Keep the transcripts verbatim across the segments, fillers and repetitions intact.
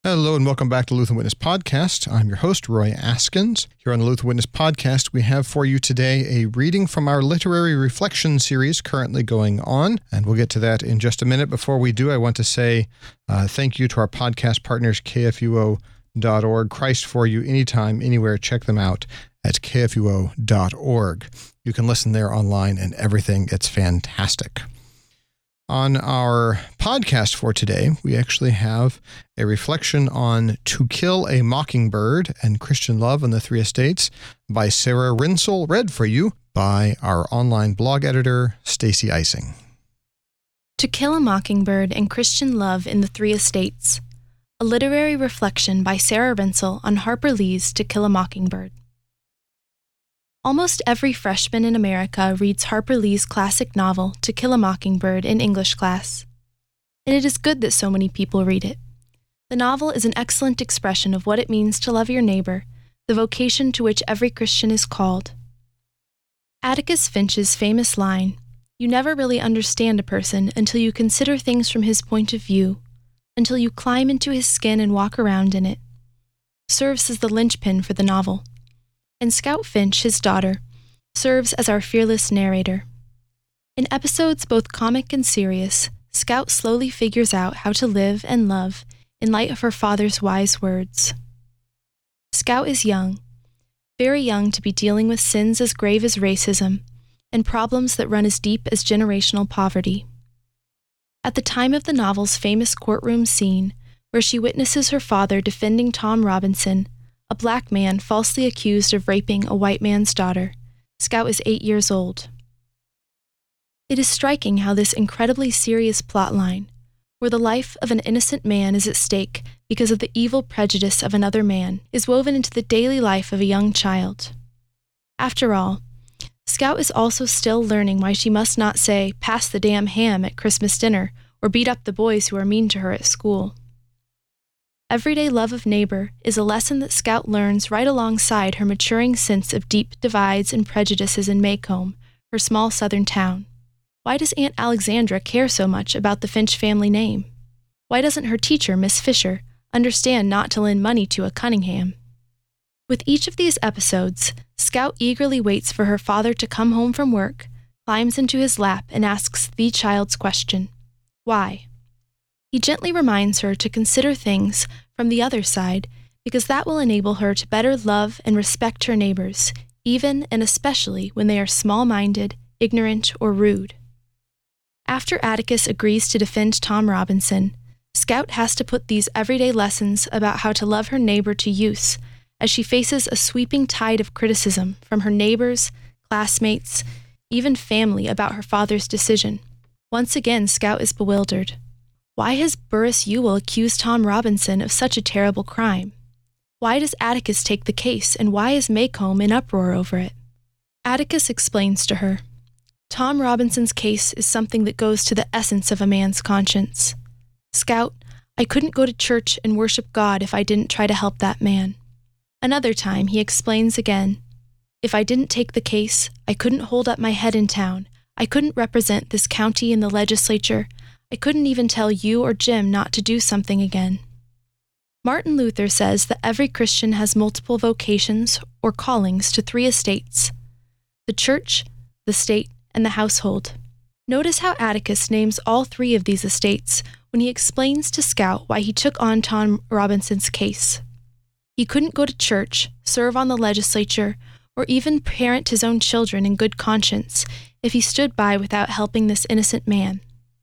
Hello and welcome back to Lutheran Witness Podcast. I'm your host, Roy Askins. Here on the Lutheran Witness Podcast, we have for you today a reading from our Literary Reflection series currently going on, and we'll get to that in just a minute. Before we do, I want to say uh, thank you to our podcast partners, K F U O dot org. Christ for you, anytime, anywhere. Check them out at K F U O dot org. You can listen there online and everything. It's fantastic. On our podcast for today, we actually have a reflection on To Kill a Mockingbird and Christian Love in the Three Estates by Sarah Rinsel, read for you by our online blog editor, Stacy Icing. To Kill a Mockingbird and Christian Love in the Three Estates, a literary reflection by Sarah Rinsel on Harper Lee's To Kill a Mockingbird. Almost every freshman in America reads Harper Lee's classic novel, To Kill a Mockingbird, in English class. And it is good that so many people read it. The novel is an excellent expression of what it means to love your neighbor, the vocation to which every Christian is called. Atticus Finch's famous line, "You never really understand a person until you consider things from his point of view, until you climb into his skin and walk around in it," serves as the linchpin for the novel. And Scout Finch, his daughter, serves as our fearless narrator. In episodes both comic and serious, Scout slowly figures out how to live and love in light of her father's wise words. Scout is young, very young to be dealing with sins as grave as racism and problems that run as deep as generational poverty. At the time of the novel's famous courtroom scene, where she witnesses her father defending Tom Robinson, a black man falsely accused of raping a white man's daughter, Scout is eight years old. It is striking how this incredibly serious plotline, where the life of an innocent man is at stake because of the evil prejudice of another man, is woven into the daily life of a young child. After all, Scout is also still learning why she must not say, "Pass the damn ham" at Christmas dinner, or beat up the boys who are mean to her at school. Everyday love of neighbor is a lesson that Scout learns right alongside her maturing sense of deep divides and prejudices in Maycomb, her small southern town. Why does Aunt Alexandra care so much about the Finch family name? Why doesn't her teacher, Miss Fisher, understand not to lend money to a Cunningham? With each of these episodes, Scout eagerly waits for her father to come home from work, climbs into his lap, and asks the child's question, why? He gently reminds her to consider things from the other side, because that will enable her to better love and respect her neighbors, even and especially when they are small-minded, ignorant, or rude. After Atticus agrees to defend Tom Robinson, Scout has to put these everyday lessons about how to love her neighbor to use, as she faces a sweeping tide of criticism from her neighbors, classmates, even family about her father's decision. Once again, Scout is bewildered. Why has Burris Ewell accused Tom Robinson of such a terrible crime? Why does Atticus take the case, and why is Maycomb in uproar over it? Atticus explains to her, Tom Robinson's case is something that goes to the essence of a man's conscience. Scout, I couldn't go to church and worship God if I didn't try to help that man. Another time, he explains again, if I didn't take the case, I couldn't hold up my head in town. I couldn't represent this county in the legislature. I couldn't even tell you or Jim not to do something again. Martin Luther says that every Christian has multiple vocations or callings to three estates: the church, the state, and the household. Notice how Atticus names all three of these estates when he explains to Scout why he took on Tom Robinson's case. He couldn't go to church, serve on the legislature, or even parent his own children in good conscience if he stood by without helping this innocent man.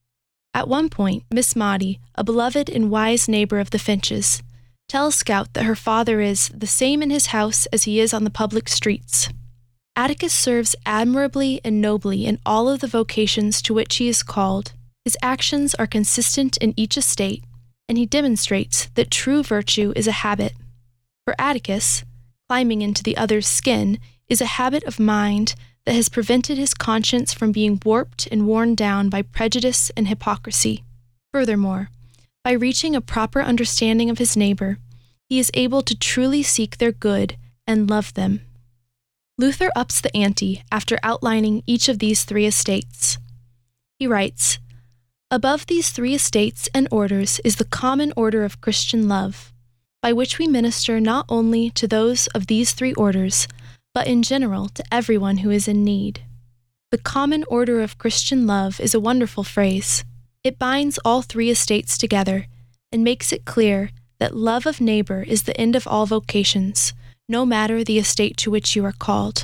At one point, Miss Maudie, a beloved and wise neighbor of the Finches, tells Scout that her father is the same in his house as he is on the public streets. Atticus serves admirably and nobly in all of the vocations to which he is called. His actions are consistent in each estate, and he demonstrates that true virtue is a habit. For Atticus, climbing into the other's skin is a habit of mind that has prevented his conscience from being warped and worn down by prejudice and hypocrisy. Furthermore, by reaching a proper understanding of his neighbor, he is able to truly seek their good and love them. Luther ups the ante after outlining each of these three estates. He writes, Above these three estates and orders is the common order of Christian love, by which we minister not only to those of these three orders, but in general to everyone who is in need. The common order of Christian love is a wonderful phrase. It binds all three estates together and makes it clear that love of neighbor is the end of all vocations, no matter the estate to which you are called.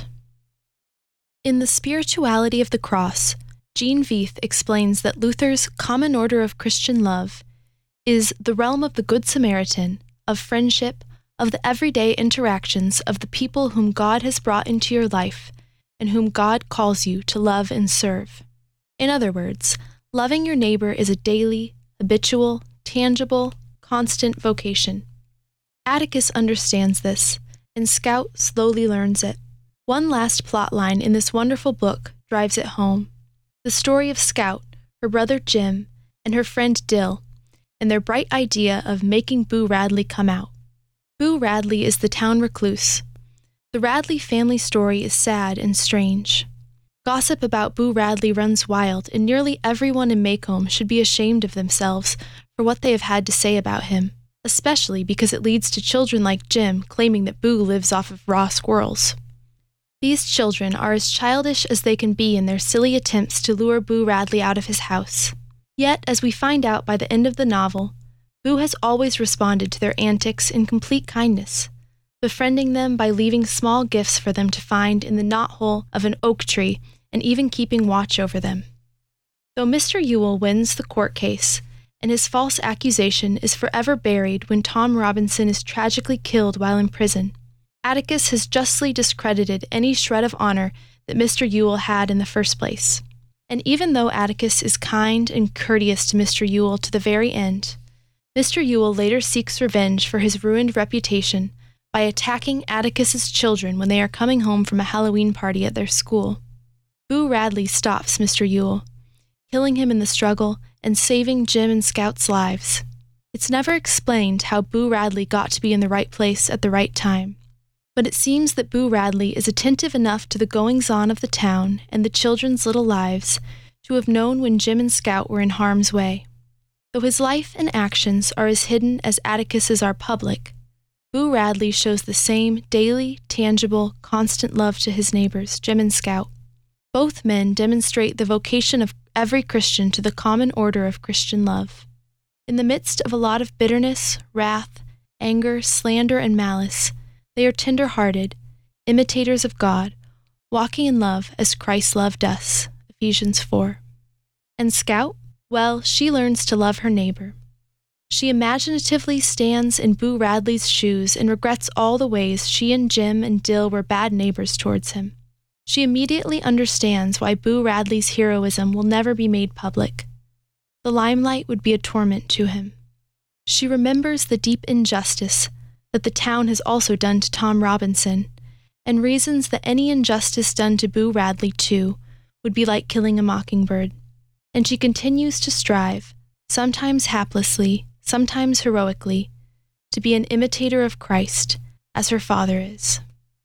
In The Spirituality of the Cross, Jean Veith explains that Luther's common order of Christian love is the realm of the Good Samaritan, of friendship, of the everyday interactions of the people whom God has brought into your life and whom God calls you to love and serve. In other words, loving your neighbor is a daily, habitual, tangible, constant vocation. Atticus understands this, and Scout slowly learns it. One last plot line in this wonderful book drives it home. The story of Scout, her brother Jim, and her friend Dill, and their bright idea of making Boo Radley come out. Boo Radley is the town recluse. The Radley family story is sad and strange. Gossip about Boo Radley runs wild, and nearly everyone in Maycomb should be ashamed of themselves for what they have had to say about him, especially because it leads to children like Jim claiming that Boo lives off of raw squirrels. These children are as childish as they can be in their silly attempts to lure Boo Radley out of his house. Yet, as we find out by the end of the novel, Boo has always responded to their antics in complete kindness, befriending them by leaving small gifts for them to find in the knothole of an oak tree and even keeping watch over them. Though Mister Ewell wins the court case, and his false accusation is forever buried when Tom Robinson is tragically killed while in prison, Atticus has justly discredited any shred of honor that Mister Ewell had in the first place. And even though Atticus is kind and courteous to Mister Ewell to the very end, Mister Ewell later seeks revenge for his ruined reputation by attacking Atticus's children when they are coming home from a Halloween party at their school. Boo Radley stops Mister Ewell, killing him in the struggle and saving Jim and Scout's lives. It's never explained how Boo Radley got to be in the right place at the right time, but it seems that Boo Radley is attentive enough to the goings-on of the town and the children's little lives to have known when Jim and Scout were in harm's way. Though his life and actions are as hidden as Atticus's are public, Boo Radley shows the same daily, tangible, constant love to his neighbors, Jim and Scout. Both men demonstrate the vocation of every Christian to the common order of Christian love. In the midst of a lot of bitterness, wrath, anger, slander, and malice, they are tender-hearted, imitators of God, walking in love as Christ loved us, Ephesians four. And Scout? Well, she learns to love her neighbor. She imaginatively stands in Boo Radley's shoes and regrets all the ways she and Jim and Dill were bad neighbors towards him. She immediately understands why Boo Radley's heroism will never be made public. The limelight would be a torment to him. She remembers the deep injustice that the town has also done to Tom Robinson, and reasons that any injustice done to Boo Radley, too, would be like killing a mockingbird. And she continues to strive, sometimes haplessly, sometimes heroically, to be an imitator of Christ, as her father is.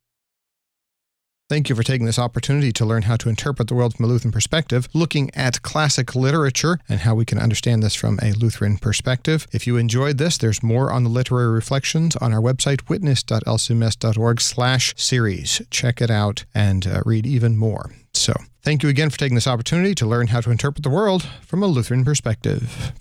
Thank you for taking this opportunity to learn how to interpret the world from a Lutheran perspective, looking at classic literature and how we can understand this from a Lutheran perspective. If you enjoyed this, there's more on the literary reflections on our website, witness dot l c m s dot org slash series. Check it out and uh, read even more. So, thank you again for taking this opportunity to learn how to interpret the world from a Lutheran perspective.